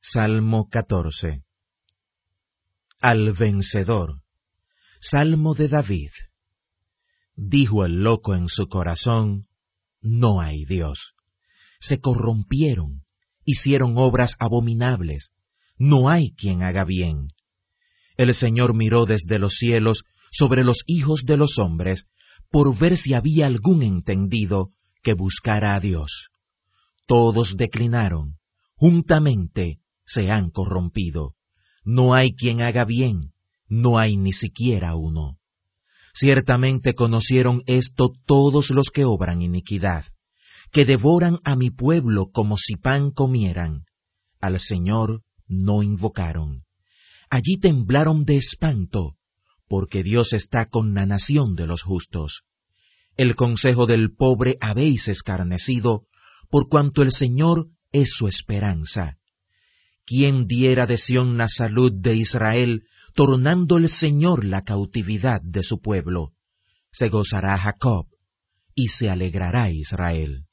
Salmo 14. Al vencedor. Salmo de David. Dijo el loco en su corazón: no hay Dios. Se corrompieron, hicieron obras abominables. No hay quien haga bien. El Señor miró desde los cielos sobre los hijos de los hombres, por ver si había algún entendido que buscara a Dios. Todos declinaron, juntamente se han corrompido. No hay quien haga bien, no hay ni siquiera uno. Ciertamente conocieron esto todos los que obran iniquidad, que devoran a mi pueblo como si pan comieran. Al Señor no invocaron. Allí temblaron de espanto, porque Dios está con la nación de los justos. El consejo del pobre habéis escarnecido, por cuanto el Señor es su esperanza. ¿Quién diera de Sión la salud de Israel, tornando el Señor la cautividad de su pueblo? Se gozará Jacob, y se alegrará Israel.